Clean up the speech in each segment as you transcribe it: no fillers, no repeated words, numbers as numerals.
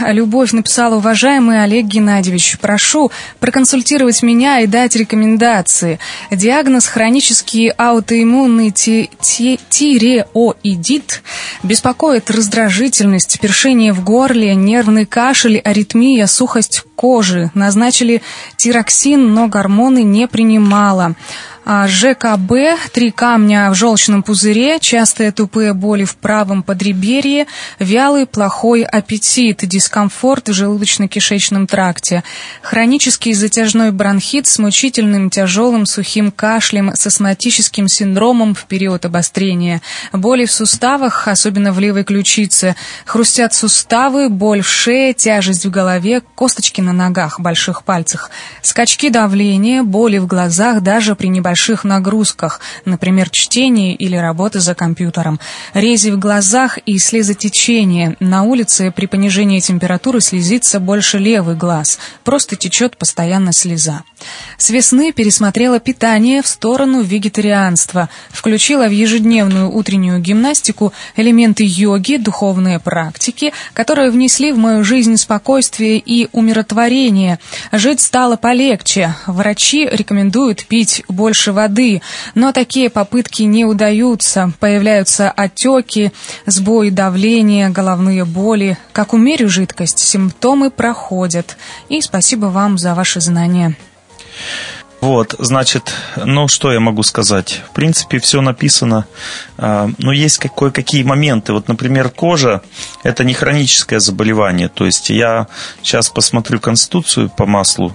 Любовь написала: уважаемый Олег Геннадьевич, прошу проконсультировать меня и дать рекомендации. Диагноз хронический аутоиммунный тиреоидит, беспокоит раздражительность, першение в горле, нервный кашель, аритмия, сухость кожи. Назначили тироксин, но гормоны не принимала. ЖКБ, 3 камня в желчном пузыре, частые тупые боли в правом подреберье, вялый плохой аппетит, дискомфорт в желудочно-кишечном тракте, хронический затяжной бронхит с мучительным тяжелым сухим кашлем, с астматическим синдромом в период обострения, боли в суставах, особенно в левой ключице, хрустят суставы, боль в шее, тяжесть в голове, косточки на ногах, больших пальцах, скачки давления, боли в глазах даже при небольших нагрузках, например, чтение или работа за компьютером, рези в глазах и слезотечение. На улице при понижении температуры слезится больше левый глаз, просто течет постоянно слеза. С весны пересмотрела питание в сторону вегетарианства, включила в ежедневную утреннюю гимнастику элементы йоги, духовные практики, которые внесли в мою жизнь спокойствие и умиротворение. Жить стало полегче. Врачи рекомендуют пить больше воды, но такие попытки не удаются. Появляются отеки, сбои давления, головные боли. Как умерю жидкость, симптомы проходят. И спасибо вам за ваши знания. Вот, значит, что я могу сказать? В принципе, все написано, но есть кое-какие моменты. Вот, например, кожа – это не хроническое заболевание. То есть я сейчас посмотрю конституцию по маслу.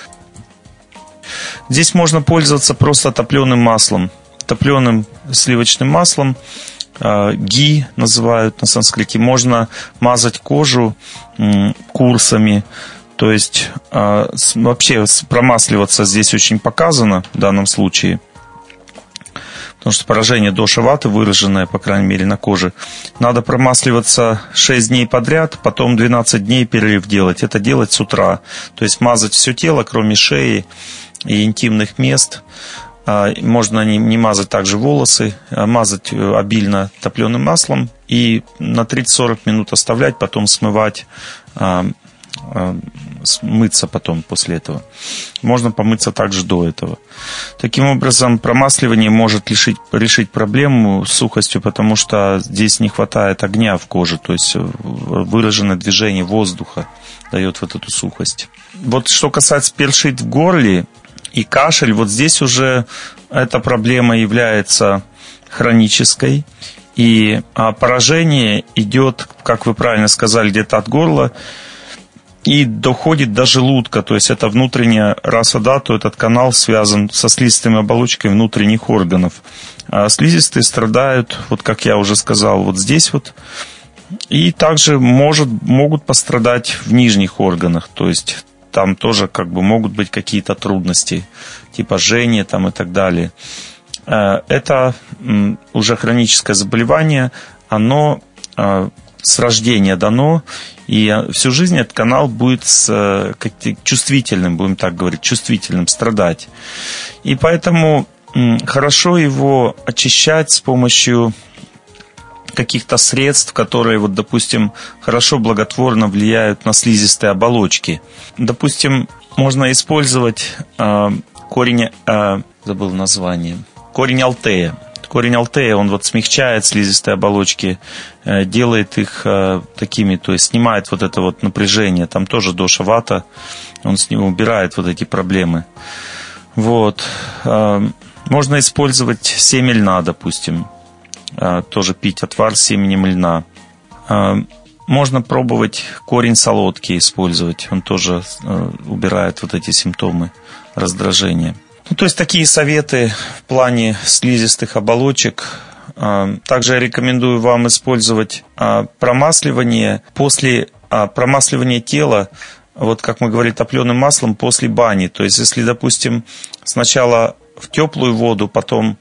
Здесь можно пользоваться просто топленым маслом, топленым сливочным маслом, ги называют на санскрите. Можно мазать кожу курсами, то есть вообще промасливаться здесь очень показано в данном случае, потому что поражение доша ваты выраженное, по крайней мере, на коже. Надо промасливаться 6 дней подряд, потом 12 дней перерыв делать. Это делать с утра, то есть мазать все тело, кроме шеи и интимных мест. Можно не мазать также волосы, мазать обильно топленым маслом и на 30-40 минут оставлять, потом смывать, мыться потом после этого. Можно помыться также до этого. Таким образом, промасливание может решить проблему с сухостью, потому что здесь не хватает огня в коже, то есть выраженное движение воздуха дает вот эту сухость. Вот что касается першит в горле и кашель, вот здесь уже эта проблема является хронической, и поражение идет, как вы правильно сказали, где-то от горла и доходит до желудка, то есть это внутренняя раса, то этот канал связан со слизистыми оболочками внутренних органов. А слизистые страдают, вот как я уже сказал, вот здесь вот, и также могут пострадать в нижних органах, то есть там тоже могут быть какие-то трудности, типа жжения и так далее. Это уже хроническое заболевание, оно с рождения дано, и всю жизнь этот канал будет чувствительным, будем так говорить, чувствительным, страдать. И поэтому хорошо его очищать с помощью каких-то средств, которые, вот, допустим, хорошо благотворно влияют на слизистые оболочки. Допустим, можно использовать корень, забыл название, корень алтея. Корень алтея, он вот смягчает слизистые оболочки, делает их такими, то есть снимает вот это вот напряжение. Там тоже доша вата, он с него убирает вот эти проблемы. Вот. Можно использовать семя льна, допустим. Тоже пить отвар с семенем льна. Можно пробовать корень солодки использовать. Он тоже убирает вот эти симптомы раздражения. То есть такие советы в плане слизистых оболочек. Также я рекомендую вам использовать промасливание после промасливания тела, вот как мы говорили, топленым маслом после бани. То есть если, допустим, сначала в теплую воду, потом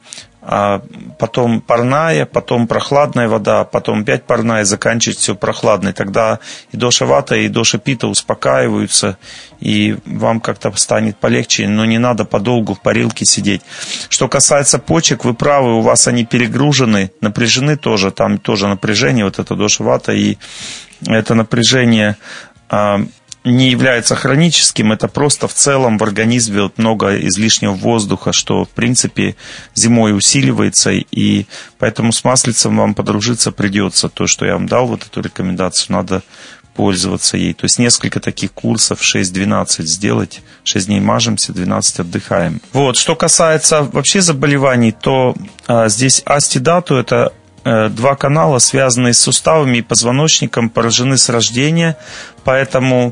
парная, потом прохладная вода, потом опять парная, заканчивать все прохладной. Тогда и доша вата, и доша пита успокаиваются, и вам как-то станет полегче, но не надо подолгу в парилке сидеть. Что касается почек, вы правы, у вас они перегружены, напряжены тоже, там тоже напряжение, вот это доша вата, и это напряжение не является хроническим, это просто в целом в организме вот много излишнего воздуха, что в принципе зимой усиливается, и поэтому с маслицем вам подружиться придется. То, что я вам дал, вот эту рекомендацию, надо пользоваться ей. То есть несколько таких курсов, 6-12 сделать, 6 дней мажемся, 12 отдыхаем. Вот, что касается вообще заболеваний, то здесь астидату, это 2 канала, связанные с суставами и позвоночником, поражены с рождения, поэтому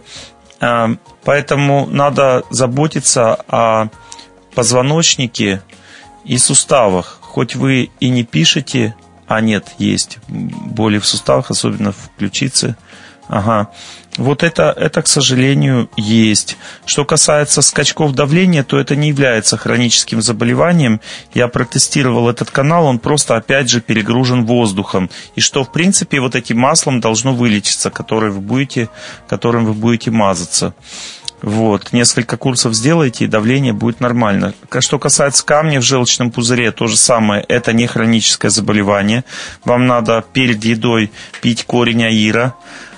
надо заботиться о позвоночнике и суставах. Хоть вы и не пишете, нет, есть боли в суставах, особенно в ключице. Ага. Вот это, к сожалению, есть. Что касается скачков давления, то это не является хроническим заболеванием. Я протестировал этот канал, он просто, опять же, перегружен воздухом. И что, в принципе, вот этим маслом должно вылечиться, которым вы будете мазаться. Вот. Несколько курсов сделайте, и давление будет нормально. Что касается камня в желчном пузыре, то же самое. Это не хроническое заболевание. Вам надо перед едой пить корень аира,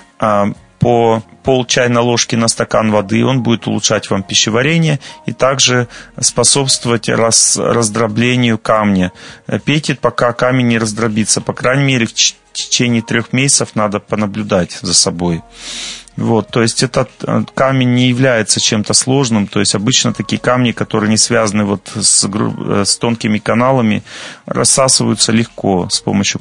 по пол чайной ложки на стакан воды, он будет улучшать вам пищеварение и также способствовать раздроблению камня. Пейте, пока камень не раздробится. По крайней мере, в течение 3 месяцев надо понаблюдать за собой. Вот, то есть этот камень не является чем-то сложным, то есть обычно такие камни, которые не связаны вот с тонкими каналами, рассасываются легко с помощью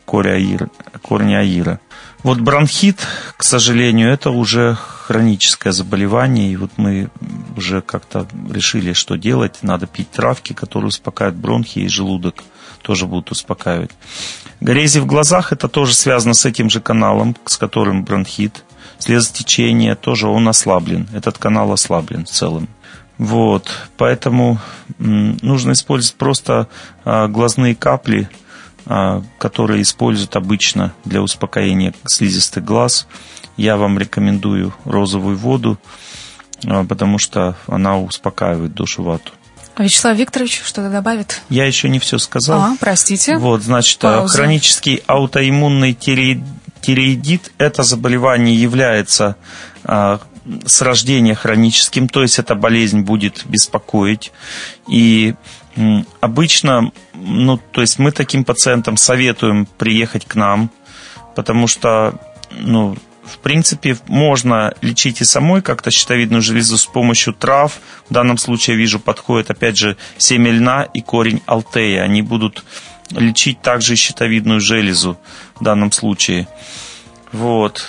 корня аира. Вот бронхит, к сожалению, это уже хроническое заболевание, и вот мы уже как-то решили, что делать. Надо пить травки, которые успокаивают бронхи, и желудок тоже будут успокаивать. Грези в глазах, это тоже связано с этим же каналом, с которым бронхит. Слезотечение тоже он ослаблен, этот канал ослаблен в целом. Вот, поэтому нужно использовать просто глазные капли, которые используют обычно для успокоения слизистых глаз. Я вам рекомендую розовую воду, потому что она успокаивает душевату. Вячеслав Викторович что-то добавит? Я еще не все сказал. Простите. Вот, значит, пауза. Хронический аутоиммунный тиреидит, это заболевание является с рождения хроническим, то есть эта болезнь будет беспокоить. И обычно, то есть мы таким пациентам советуем приехать к нам, потому что, в принципе, можно лечить и самой как-то щитовидную железу с помощью трав. В данном случае, я вижу, подходит, опять же, семя льна и корень алтея. Они будут лечить также и щитовидную железу в данном случае. Вот.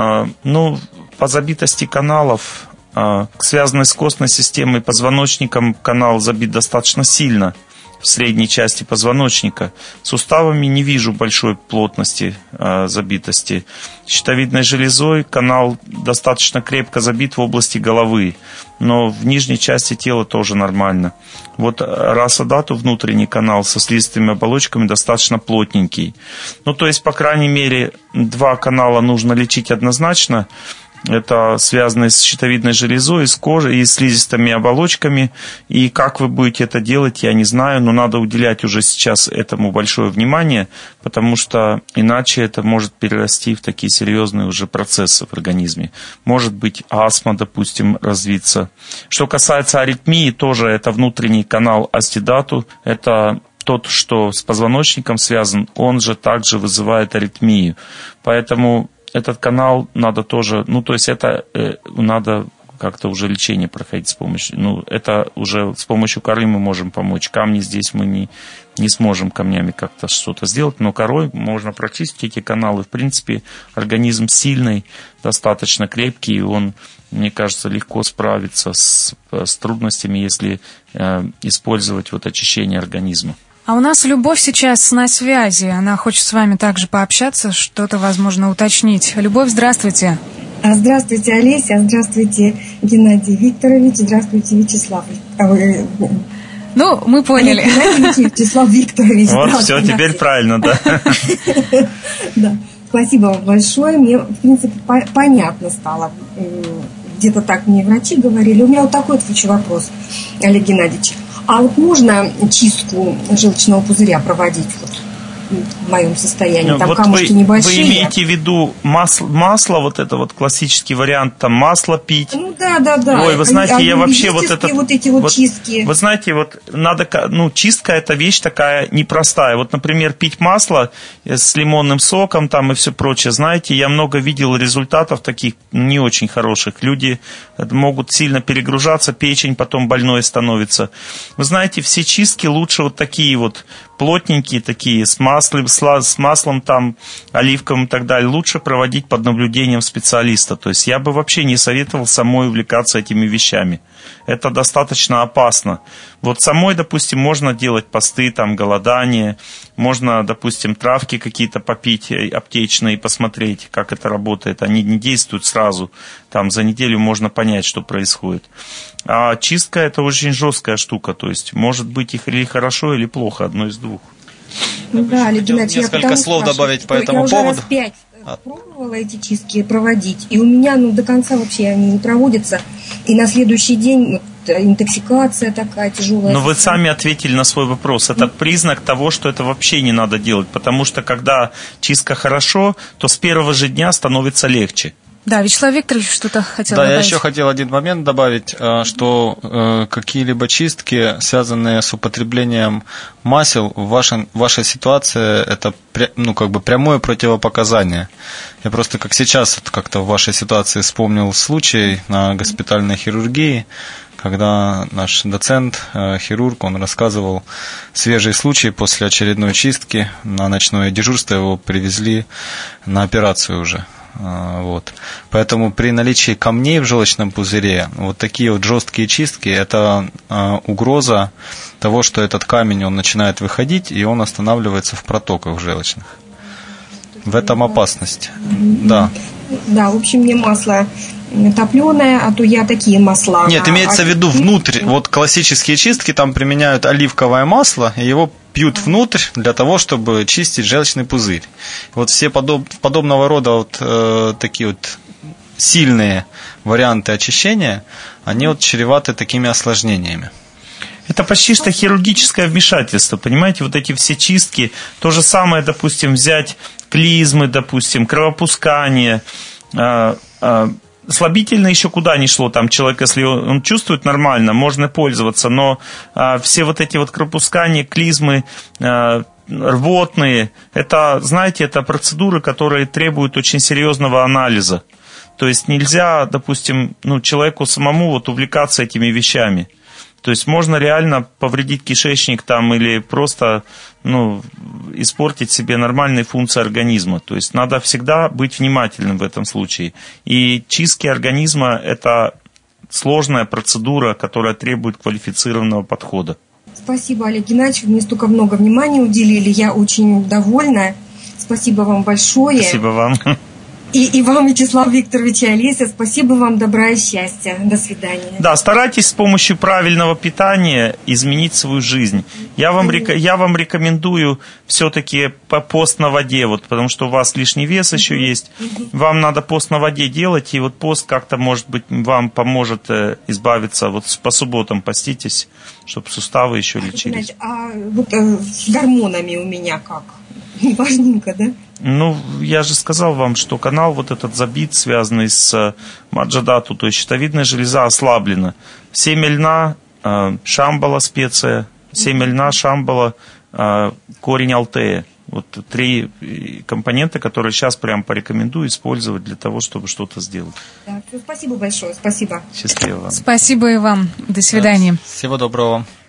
По забитости каналов, связанной с костной системой, позвоночником, канал забит достаточно сильно в средней части позвоночника. Суставами не вижу большой плотности, забитости. Щитовидной железой канал достаточно крепко забит в области головы, но в нижней части тела тоже нормально. Вот расадату, внутренний канал со слизистыми оболочками, достаточно плотненький. То есть, по крайней мере, 2 канала нужно лечить однозначно. Это связано с щитовидной железой, с кожей и слизистыми оболочками. И как вы будете это делать, я не знаю, но надо уделять уже сейчас этому большое внимание, потому что иначе это может перерасти в такие серьезные уже процессы в организме. Может быть, астма, допустим, развиться. Что касается аритмии, тоже это внутренний канал астидату, это тот, что с позвоночником связан, он же также вызывает аритмию. Поэтому этот канал надо тоже, надо как-то уже лечение проходить с помощью, это уже с помощью коры мы можем помочь. Камни здесь мы не сможем камнями как-то что-то сделать, но корой можно прочистить эти каналы. В принципе, организм сильный, достаточно крепкий, и он, мне кажется, легко справится с трудностями, если использовать очищение организма. А у нас Любовь сейчас на связи. Она хочет с вами также пообщаться, что-то, возможно, уточнить. Любовь, здравствуйте. Здравствуйте, Олеся. Здравствуйте, Геннадий Викторович. Здравствуйте, Вячеслав. Мы поняли. Олег Геннадьевич, Вячеслав Викторович. Вот, все, теперь правильно, да. Да. Спасибо большое. Мне, в принципе, понятно стало. Где-то так мне врачи говорили. У меня такой еще вопрос, Олег Геннадьевич. А можно чистку желчного пузыря проводить? в моем состоянии. Там вот камушки небольшие. Вы имеете в виду масло, вот это вот классический вариант, там масло пить? Ну да. Ой, вы знаете, я вообще вот это... вот эти вот чистки. Вы знаете, вот надо... Ну, чистка – это вещь такая непростая. Вот, например, пить масло с лимонным соком там и все прочее. Знаете, я много видел результатов таких не очень хороших. Люди могут сильно перегружаться, печень потом больной становится. Вы знаете, все чистки лучше вот такие вот плотненькие такие, с маслом там, оливковым и так далее, лучше проводить под наблюдением специалиста. То есть я бы вообще не советовал самой увлекаться этими вещами. Это достаточно опасно. Вот самой, допустим, можно делать посты, там, голодание, можно, допустим, травки какие-то попить аптечные и посмотреть, как это работает. Они не действуют сразу. Там за неделю можно понять, что происходит. А чистка – это очень жесткая штука. То есть может быть их или хорошо, или плохо, одно из двух. Ну да, Олег Геннадьевич, несколько слов добавить по этому поводу. Я уже раз 5 пробовала эти чистки проводить, и у меня до конца вообще они не проводятся. И на следующий день интоксикация такая тяжелая. Но вы сами ответили на свой вопрос. Это признак того, что это вообще не надо делать. Потому что когда чистка хорошо, то с первого же дня становится легче. Да, Вячеслав Викторович что-то хотел добавить. Да, я еще хотел один момент добавить, что какие-либо чистки, связанные с употреблением масел, в вашей ситуации это прямое противопоказание. Я просто как сейчас как-то в вашей ситуации вспомнил случай на госпитальной хирургии, когда наш доцент, хирург, он рассказывал свежий случай после очередной чистки. На ночное дежурство его привезли на операцию уже. Вот. Поэтому при наличии камней в желчном пузыре вот такие вот жесткие чистки – это угроза того, что этот камень он начинает выходить и он останавливается в протоках желчных. В этом опасность. Да. Да, в общем, мне масло топленое, а то я такие масла. Нет, имеется в виду внутрь. Вот классические чистки там применяют оливковое масло, и его пьют внутрь для того, чтобы чистить желчный пузырь. Вот все подобного рода вот такие вот сильные варианты очищения, они вот чреваты такими осложнениями. Это почти что хирургическое вмешательство, понимаете, вот эти все чистки, то же самое, допустим, взять клизмы, допустим, кровопускание, слабительное еще куда ни шло, там человек, если он чувствует нормально, можно пользоваться, но все вот эти вот кровопускания, клизмы, рвотные, это, знаете, это процедуры, которые требуют очень серьезного анализа. То есть нельзя, допустим, человеку самому вот увлекаться этими вещами. То есть можно реально повредить кишечник там или просто испортить себе нормальные функции организма. То есть надо всегда быть внимательным в этом случае. И чистки организма – это сложная процедура, которая требует квалифицированного подхода. Спасибо, Олег Геннадьевич, вы мне столько много внимания уделили. Я очень довольна. Спасибо вам большое. Спасибо вам. И вам, Вячеслав Викторович и Олеся, спасибо вам, добра и счастья. До свидания. Да, старайтесь с помощью правильного питания изменить свою жизнь. Я вам рекомендую все-таки пост на воде, вот, потому что у вас лишний вес еще есть. Вам надо пост на воде делать, и вот пост как-то, может быть, вам поможет избавиться. Вот по субботам поститесь, чтобы суставы еще лечились. А вот с гормонами у меня как? Важненько, да? Я же сказал вам, что канал вот этот забит, связанный с маджадату, то есть щитовидная железа ослаблена. Семя льна, шамбала специя, семя льна, шамбала, корень алтея. Вот 3 компонента, которые сейчас прям порекомендую использовать для того, чтобы что-то сделать. Да, спасибо большое, спасибо. Счастливо вам. Спасибо и вам. До свидания. Всего доброго.